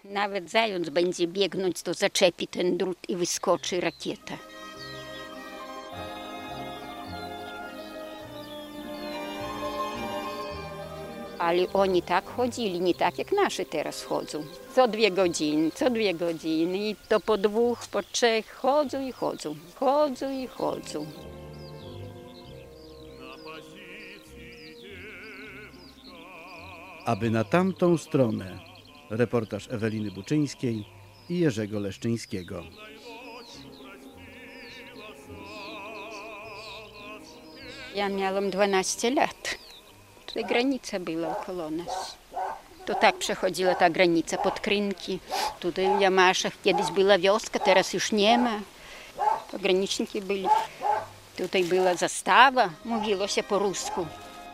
Nawet zając będzie biegnąć, to zaczepi ten drut i wyskoczy rakieta. Ale oni tak chodzili, nie tak jak nasi teraz chodzą. Co 2 godziny i to po 2, po 3 chodzą i chodzą, chodzą i chodzą. Aby na tamtą stronę. Reportaż Eweliny Buczyńskiej i Jerzego Leszczyńskiego. Ja miałam 12 lat. Tutaj granica była około nas. To tak przechodziła ta granica pod Krynki. Tutaj w Jamaszach kiedyś była wioska, teraz już nie ma. Pograniczniki byli. Tutaj była zastawa, mówiło się po rusku.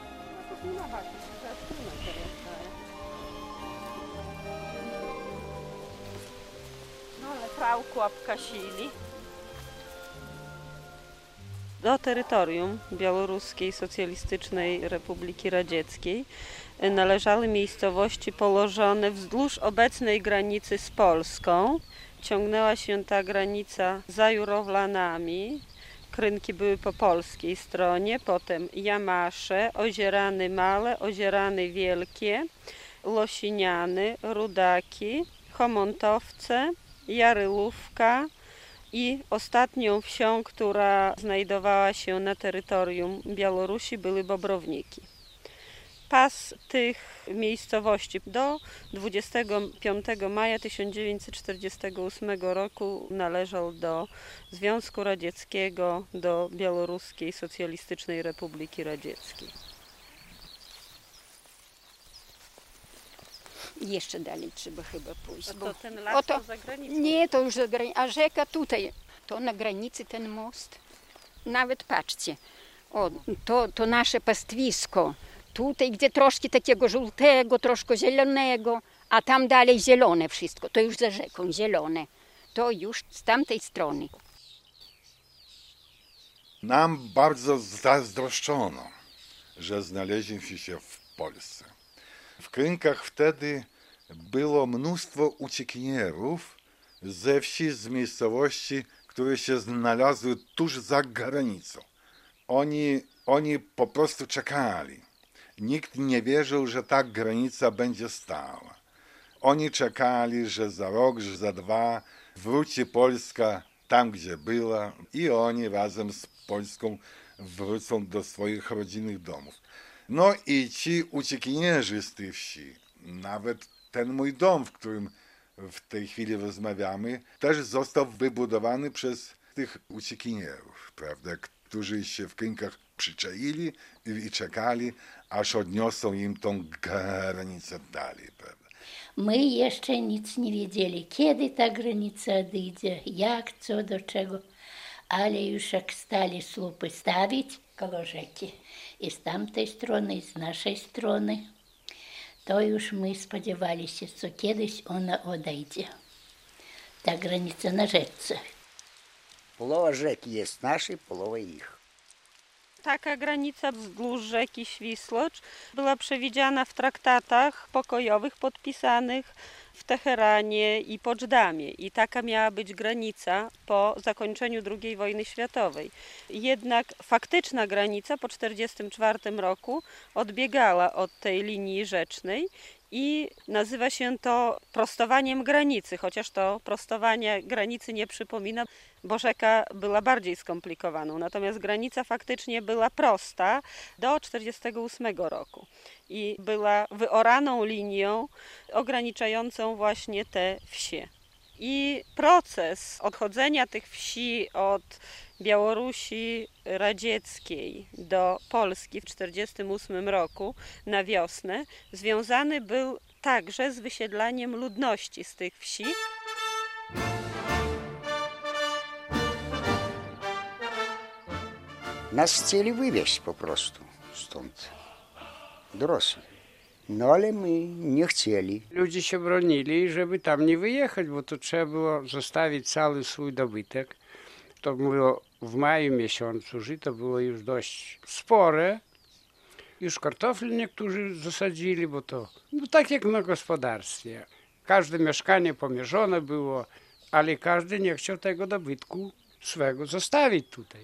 Prałku obkasili. Do terytorium Białoruskiej Socjalistycznej Republiki Radzieckiej należały miejscowości położone wzdłuż obecnej granicy z Polską. Ciągnęła się ta granica za Jurowlanami. Krynki były po polskiej stronie, potem Jamasze, Ozierany Małe, Ozierany Wielkie, Losiniany, Rudaki, Chomontowce, Jarylówka i ostatnią wsią, która znajdowała się na terytorium Białorusi, były Bobrowniki. Pas tych miejscowości do 25 maja 1948 roku należał do Związku Radzieckiego, do Białoruskiej Socjalistycznej Republiki Radzieckiej. Jeszcze dalej trzeba chyba pójść. To ten las to za granicą? Nie, to już za granicą, a rzeka tutaj, to na granicy ten most. Nawet patrzcie, to nasze pastwisko. Tutaj, gdzie troszkę takiego żółtego, troszkę zielonego, a tam dalej zielone wszystko. To już za rzeką zielone. To już z tamtej strony. Nam bardzo zazdroszczono, że znaleźliśmy się w Polsce. W Krynkach wtedy było mnóstwo uciekinierów ze wsi, z miejscowości, które się znalazły tuż za granicą. Oni po prostu czekali. Nikt nie wierzył, że ta granica będzie stała. Oni czekali, że za rok, że za 2 wróci Polska tam, gdzie była i oni razem z Polską wrócą do swoich rodzinnych domów. No i ci uciekinierzy z tej wsi, nawet ten mój dom, w którym w tej chwili rozmawiamy, też został wybudowany przez tych uciekinierów, prawda, którzy się w Krynkach przyczaili i czekali, aż odniosą im tą granicę dalej, prawda. My jeszcze nic nie wiedzieli, kiedy ta granica odejdzie, jak, co, do czego, ale już jak stali słupy stawić koło rzeki i z tamtej strony, i z naszej strony, to już my spodziewaliśmy się, że kiedyś ona odejdzie. Ta granica na rzece. Połowa rzeki jest naszej, połowa ich. Taka granica wzdłuż rzeki Świsłocz była przewidziana w traktatach pokojowych podpisanych w Teheranie i Poczdamie. I taka miała być granica po zakończeniu II wojny światowej. Jednak faktyczna granica po 1944 roku odbiegała od tej linii rzecznej i nazywa się to prostowaniem granicy, chociaż to prostowanie granicy nie przypomina, bo rzeka była bardziej skomplikowaną. Natomiast granica faktycznie była prosta do 1948 roku i była wyoraną linią ograniczającą właśnie te wsie. I proces odchodzenia tych wsi od Białorusi radzieckiej do Polski w 1948 roku na wiosnę związany był także z wysiedlaniem ludności z tych wsi. Nas chcieli wywieźć po prostu stąd, dorosli. No ale my nie chcieli. Ludzie się bronili, żeby tam nie wyjechać, bo to trzeba było zostawić cały swój dobytek. To było w maju miesiącu, żyto było już dość spore. Już kartofle niektórzy zasadzili, bo to tak jak na gospodarstwie. Każde mieszkanie pomierzone było, ale każdy nie chciał tego dobytku swego zostawić tutaj.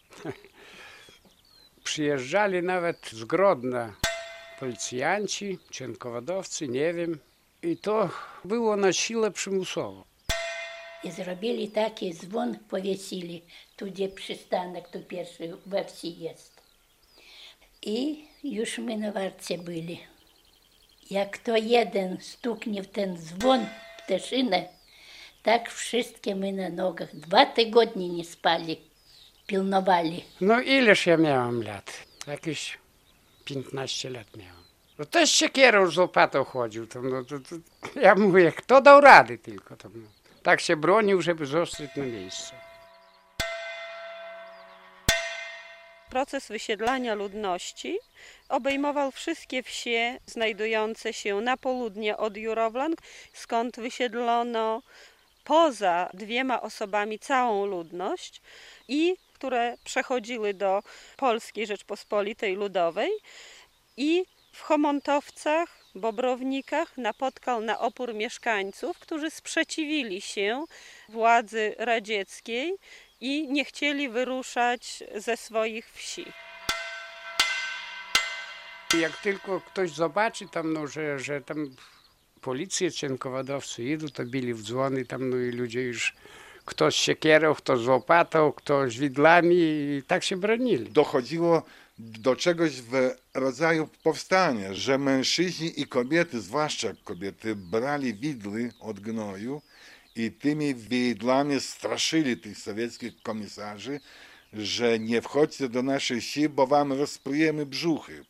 Przyjeżdżali nawet z Grodna policjanci, cienkowadowcy, nie wiem. I to było na siłę przymusowo. I zrobili taki dzwon, powiesili, tu gdzie przystanek, tu pierwszy we wsi jest. I już my na warcie byli. Jak to jeden stuknie w ten dzwon, w tę szynę, tak wszystkie my na nogach 2 tygodnie nie spali, pilnowali. No ileż ja miałam lat? Jakieś 15 lat miałam. No też siekierą z łopatą chodził. Ja mówię, kto dał rady tylko. Tak się bronił, żeby zostać na miejscu. Proces wysiedlania ludności obejmował wszystkie wsie znajdujące się na południe od Jurowlan, skąd wysiedlono poza 2 osobami całą ludność i które przechodziły do Polskiej Rzeczpospolitej Ludowej i w Chomontowcach, Bobrownikach napotkał na opór mieszkańców, którzy sprzeciwili się władzy radzieckiej i nie chcieli wyruszać ze swoich wsi. Jak tylko ktoś zobaczy tam, że tam policja, cienkowadowcy idą, to bili w dzwony tam, no i ludzie już ktoś siekierą, ktoś z łopatą, ktoś widłami i tak się bronili. Dochodziło do czegoś w rodzaju powstania, że mężczyźni i kobiety, zwłaszcza kobiety, brali widły od gnoju i tymi widłami straszyli tych sowieckich komisarzy, że nie wchodźcie do naszej wsi, bo wam rozprujemy brzuchy.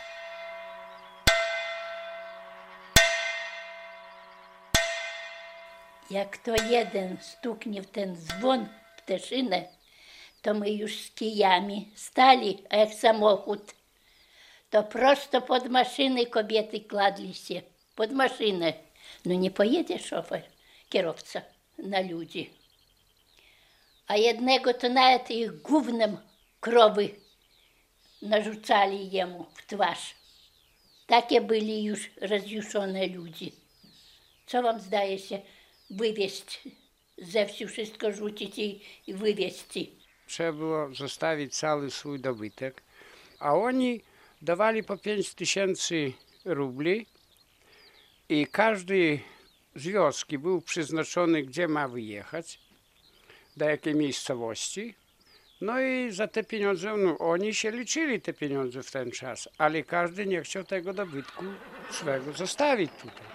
Jak to jeden stuknie w ten dzwon, w tę szynę, to my już z kijami stali, a jak samochód, to prosto pod maszyny kobiety kładli się, pod maszynę. No nie pojedzie szofer, kierowca na ludzi. A jednego to nawet ich gównem krowy narzucali jemu w twarz. Takie byli już rozjuszone ludzi. Co wam zdaje się wywieźć ze wsi, wszystko rzucić i wywieźć? Trzeba było zostawić cały swój dobytek, a oni dawali po 5000 rubli i każdy z wioski był przeznaczony, gdzie ma wyjechać, do jakiej miejscowości. No i za te pieniądze, no oni się liczyli te pieniądze w ten czas, ale każdy nie chciał tego dobytku swego zostawić tutaj.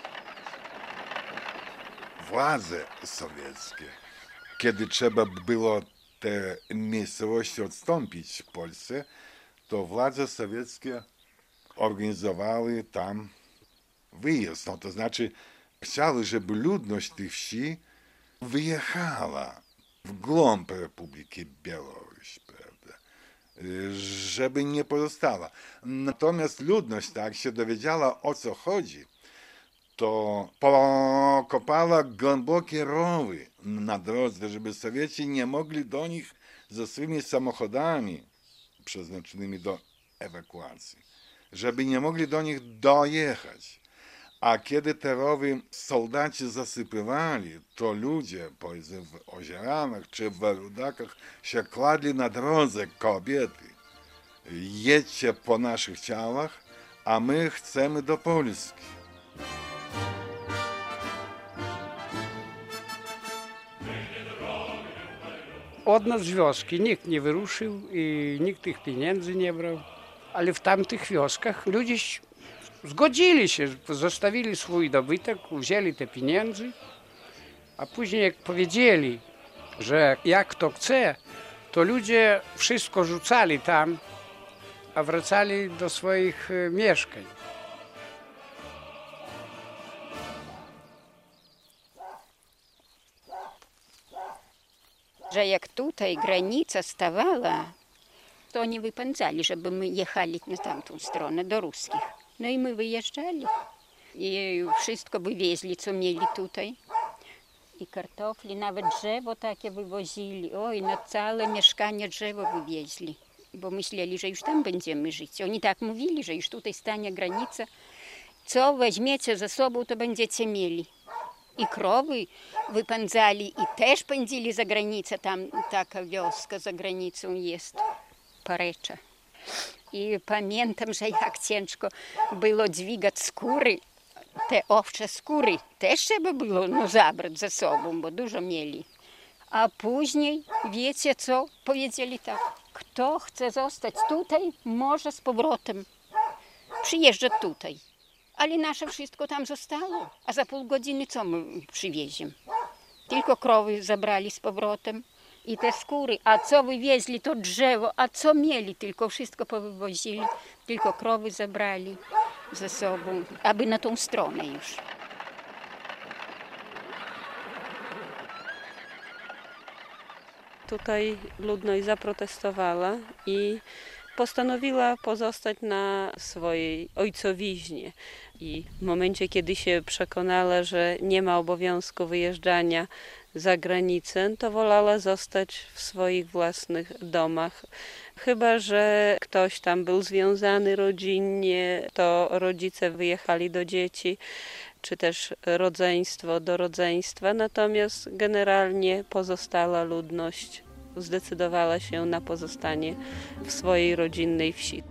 Władze sowieckie, kiedy trzeba było te miejscowości odstąpić w Polsce, to władze sowieckie organizowały tam wyjazd. No, to znaczy chciały, żeby ludność tych wsi wyjechała w głąb Republiki Białoruś, prawda, żeby nie pozostała. Natomiast ludność, tak się dowiedziała, o co chodzi, to pokopała głębokie rowy na drodze, żeby Sowieci nie mogli do nich ze swymi samochodami przeznaczonymi do ewakuacji, żeby nie mogli do nich dojechać. A kiedy te rowy soldaci zasypywali, to ludzie, powiedzmy w Ozieranach czy w Rudakach, się kładli na drodze kobiety. Jedźcie po naszych ciałach, a my chcemy do Polski. Od nas z wioski nikt nie wyruszył i nikt tych pieniędzy nie brał, ale w tamtych wioskach ludzie zgodzili się, zostawili swój dobytek, wzięli te pieniądze, a później jak powiedzieli, że jak kto chce, to ludzie wszystko rzucali tam, a wracali do swoich mieszkań. Że jak tutaj granica stawała, to oni wypędzali, żeby my jechali na tamtą stronę, do ruskich. No i my wyjeżdżali i wszystko wywieźli, co mieli tutaj. I kartofli, nawet drzewo takie wywozili. Oj, na całe mieszkanie drzewo wywieźli, bo myśleli, że już tam będziemy żyć. Oni tak mówili, że już tutaj stanie granica. Co weźmiecie ze sobą, to będziecie mieli. I krowy wypędzali i też pędzili za granicę. Tam taka wioska za granicą jest, Parecza. I pamiętam, że jak ciężko było dźwigać skóry, te owcze skóry też trzeba było zabrać ze sobą, bo dużo mieli. A później, wiecie co, powiedzieli tak, kto chce zostać tutaj, może z powrotem przyjeżdżać tutaj. Ale nasze wszystko tam zostało, a za pół godziny co my przywieziemy? Tylko krowy zabrali z powrotem i te skóry, a co wywieźli, to drzewo, a co mieli, tylko wszystko powywozili, tylko krowy zabrali ze sobą, aby na tą stronę już. Tutaj ludność zaprotestowała i postanowiła pozostać na swojej ojcowiźnie. I w momencie, kiedy się przekonała, że nie ma obowiązku wyjeżdżania za granicę, to wolała zostać w swoich własnych domach. Chyba że ktoś tam był związany rodzinnie, to rodzice wyjechali do dzieci, czy też rodzeństwo do rodzeństwa. Natomiast generalnie pozostała ludność zdecydowała się na pozostanie w swojej rodzinnej wsi.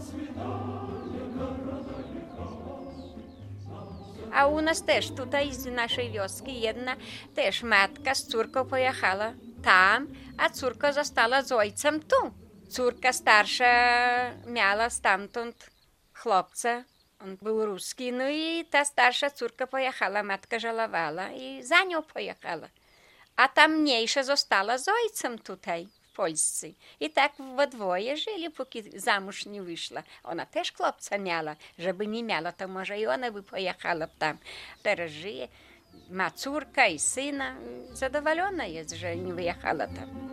A u nas też, tutaj z naszej wioski jedna też matka z córką pojechała tam, a córka została z ojcem tu. Córka starsza miała stamtąd chłopca, on był ruski, no i ta starsza córka pojechała, matka żałowała i za nią pojechała. A ta mniejsza została z ojcem tutaj, w Polsce. I tak we dwoje żyli, póki zamąż nie wyszła. Ona też chłopca miała, żeby nie miała, to może i ona by pojechała tam. Teraz żyje, ma córka i syna, zadowolona jest, że nie wyjechała tam.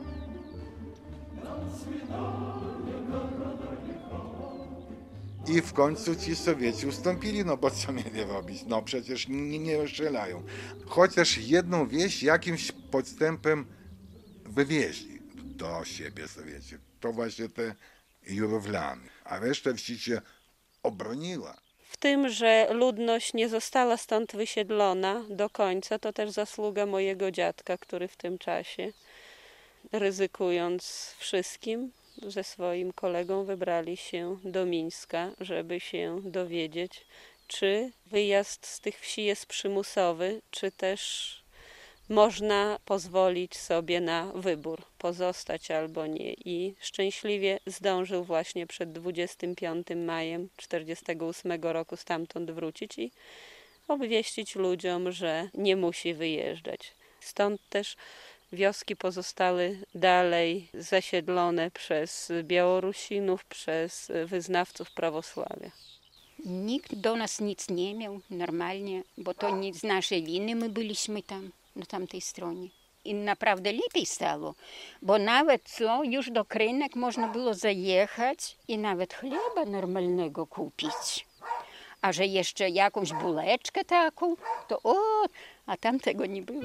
I w końcu ci Sowieci ustąpili, no bo co mieli robić? No przecież nie strzelają. Chociaż jedną wieś jakimś podstępem wywieźli do siebie Sowieci. To właśnie te Jurowlany. A reszta wsi się obroniła. W tym, że ludność nie została stąd wysiedlona do końca, to też zasługa mojego dziadka, który w tym czasie, ryzykując wszystkim, ze swoim kolegą wybrali się do Mińska, żeby się dowiedzieć, czy wyjazd z tych wsi jest przymusowy, czy też można pozwolić sobie na wybór, pozostać albo nie. I szczęśliwie zdążył właśnie przed 25 majem 1948 roku stamtąd wrócić i obwieścić ludziom, że nie musi wyjeżdżać. Stąd też wioski pozostały dalej zasiedlone przez Białorusinów, przez wyznawców prawosławia. Nikt do nas nic nie miał normalnie, bo to nie z naszej winy my byliśmy tam, na tamtej stronie. I naprawdę lepiej stało, bo nawet już do Krynek można było zajechać i nawet chleba normalnego kupić. A że jeszcze jakąś buleczkę taką, to a tam tego nie było.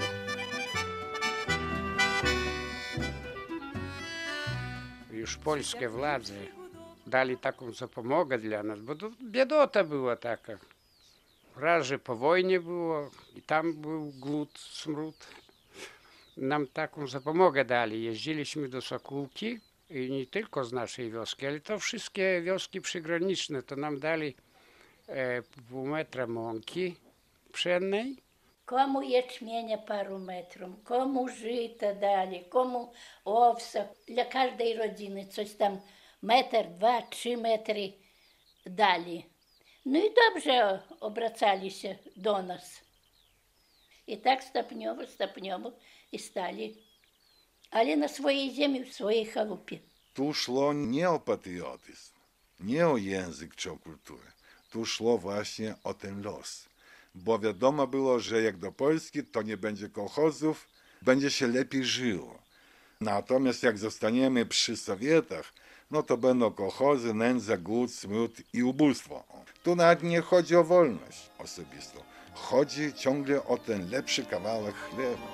Już polskie władze dali taką zapomogę dla nas, bo to biedota była taka. Raz, że po wojnie było i tam był głód, smród. Nam taką zapomogę dali. Jeździliśmy do Sokółki i nie tylko z naszej wioski, ale to wszystkie wioski przygraniczne. To nam dali pół metra mąki pszennej. Komu ячменя пару metrów, komu żyta dali, komu owsa. Dla każdej rodziny coś tam metr, 2, 3 metry dali. No i dobrze obracali się do nas. I tak stopniowo i stali. Ale na swojej ziemi, w swojej chałupie. Tu szło nie o patriotyzm, nie o język czy o kulturę. Tu szło właśnie o ten los. Bo wiadomo było, że jak do Polski, to nie będzie kołchozów, będzie się lepiej żyło. Natomiast jak zostaniemy przy Sowietach, no to będą kołchozy, nędza, głód, smród i ubóstwo. Tu nawet nie chodzi o wolność osobistą. Chodzi ciągle o ten lepszy kawałek chleba.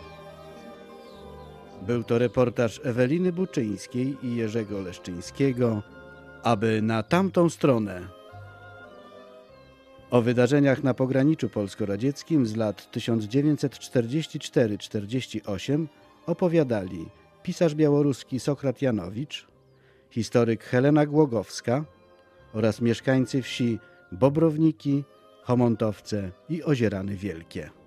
Był to reportaż Eweliny Buczyńskiej i Jerzego Leszczyńskiego, aby na tamtą stronę. O wydarzeniach na pograniczu polsko-radzieckim z lat 1944-48 opowiadali pisarz białoruski Sokrat Janowicz, historyk Helena Głogowska oraz mieszkańcy wsi Bobrowniki, Chomontowce i Ozierany Wielkie.